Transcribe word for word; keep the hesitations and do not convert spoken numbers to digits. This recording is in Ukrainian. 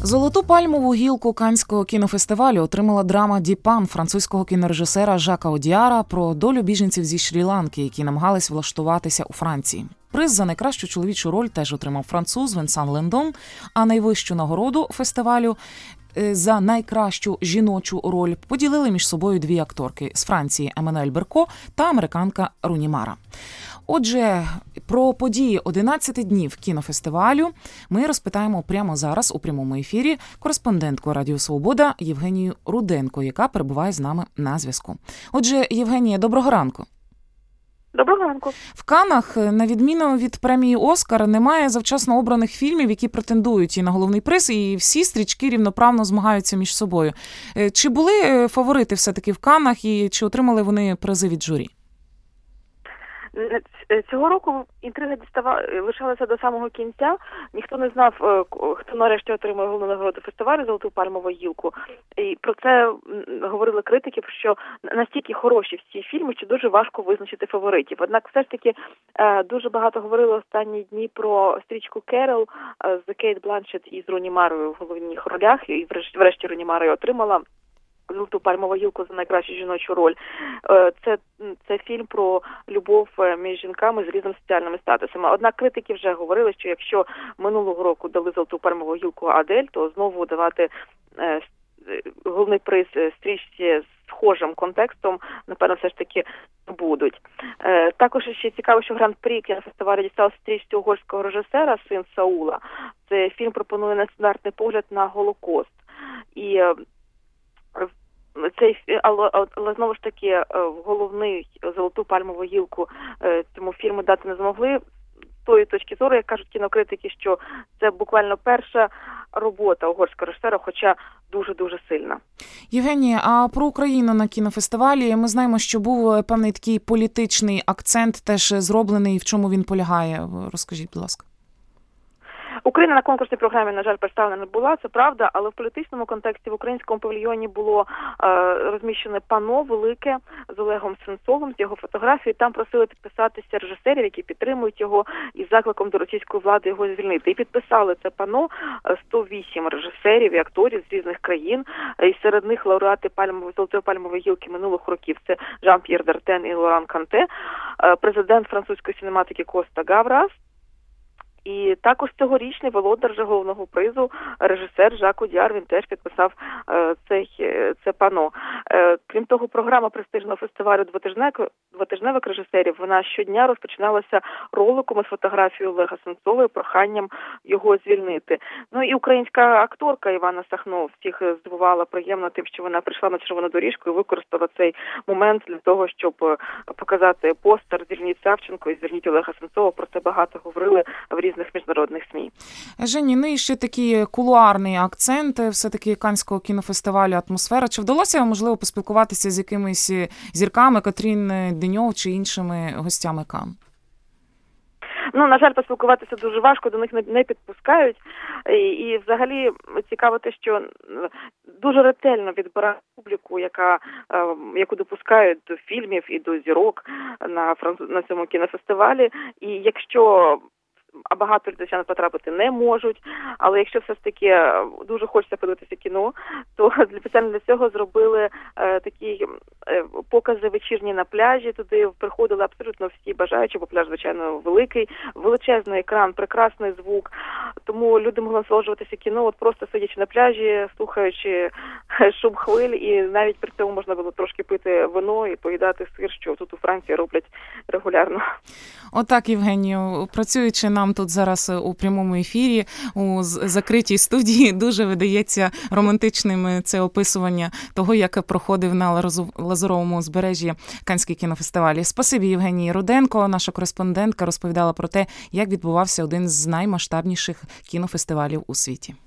Золоту пальмову гілку Каннського кінофестивалю отримала драма «Діпан» французького кінорежисера Жака Одіара про долю біженців зі Шрі-Ланки, які намагались влаштуватися у Франції. Приз за найкращу чоловічу роль теж отримав француз Венсан Лендон, а найвищу нагороду фестивалю за найкращу жіночу роль поділили між собою дві акторки з Франції Еммануель Берко та американка Руні Мара. Отже, про події одинадцяти днів кінофестивалю ми розпитаємо прямо зараз у прямому ефірі кореспондентку Радіо Свобода Євгенію Руденко, яка перебуває з нами на зв'язку. Отже, Євгенія, доброго ранку. Доброго ранку. В Каннах, на відміну від премії «Оскар», немає завчасно обраних фільмів, які претендують і на головний приз, і всі стрічки рівноправно змагаються між собою. Чи були фаворити все-таки в Каннах і чи отримали вони призи від журі? Цього року інтрига дістава лишалася до самого кінця. Ніхто не знав, хто нарешті отримає головну нагороду фестивалю «Золоту пальмову гілку». І про це говорили критики, що настільки хороші всі фільми, що дуже важко визначити фаворитів. Однак все ж таки дуже багато говорили останні дні про стрічку «Керол» з Кейт Бланшетт і з Руні Марою в головних ролях. І врешті Руні Мара отримала «Золоту пальмову гілку» за найкращу жіночу роль. Це, це фільм про любов між жінками з різними соціальними статусами. Однак критики вже говорили, що якщо минулого року дали «Золоту пальмову гілку» Адель, то знову давати е, головний приз стрічці з схожим контекстом, напевно, все ж таки будуть. Е, також ще цікаво, що гран-прі кінофестивалю дістався стрічці угорського режисера «Син Саула». Це фільм пропонує нестандартний погляд на Голокост. І Цей, але, але знову ж таки головний «Золоту пальмову гілку» цьому фільму дати не змогли. З тої точки зору, як кажуть кінокритики, що це буквально перша робота угорського режисера, хоча дуже-дуже сильна. Євгенія, а про Україну на кінофестивалі ми знаємо, що був певний такий політичний акцент теж зроблений, в чому він полягає. Розкажіть, будь ласка. Україна на конкурсній програмі, на жаль, представлена не була, це правда, але в політичному контексті в українському павільйоні було е, розміщене пано велике з Олегом Сенцовим, з його фотографією. Там просили підписатися режисерів, які підтримують його, із закликом до російської влади його звільнити. І підписали це пано сто вісім режисерів і акторів з різних країн, і серед них лауреати пальмової, «Золотої пальмової гілки» минулих років. Це Жан-П'єр Д'Артен і Лоран Канте, е, президент французької синематики Коста Гаврас, і також цьогорічний володар же головного призу, режисер Жак Одіар, він теж підписав е, цей, це пано. Е, крім того, програма престижного фестивалю «Двотижневик», «Двотижневик» режисерів, вона щодня розпочиналася роликом із фотографією Олега Сенцова і проханням його звільнити. Ну і українська акторка Івана Сахно всіх здивувала приємно тим, що вона прийшла на червону доріжку і використала цей момент для того, щоб показати постер «Звільніть Савченко» і «Звільніть Олега Сенцова». Про це багато говорили в різних міжнародних СМІ. Жені, ну і ще такий кулуарний акцент все-таки Каннського кінофестивалю «Атмосфера». Чи вдалося, можливо, поспілкуватися з якимись зірками, Катрін Деньов чи іншими гостями Канн? Ну, на жаль, поспілкуватися дуже важко, до них не, не підпускають. І, і взагалі цікаво те, що дуже ретельно відбирають публіку, яка, е, яку допускають до фільмів і до зірок на, на цьому кінофестивалі. І якщо а багато глядачів потрапити не можуть, але якщо все ж таки дуже хочеться подивитися кіно, то спеціально для цього зробили е, такі е, покази вечірні на пляжі, туди приходили абсолютно всі бажаючі, бо пляж, звичайно, великий, величезний екран, прекрасний звук, тому люди могли насолоджуватися кіно, от просто сидячи на пляжі, слухаючи шум хвиль, і навіть при цьому можна було трошки пити вино і поїдати сир, що тут у Франції роблять регулярно. Отак, Євгенію, працюючи нам тут зараз у прямому ефірі, у закритій студії, дуже видається романтичним це описування того, як проходив на Лазуровому узбережжі Каннський кінофестиваль. Спасибі, Євгенії Руденко, наша кореспондентка, розповідала про те, як відбувався один з наймасштабніших кінофестивалів у світі.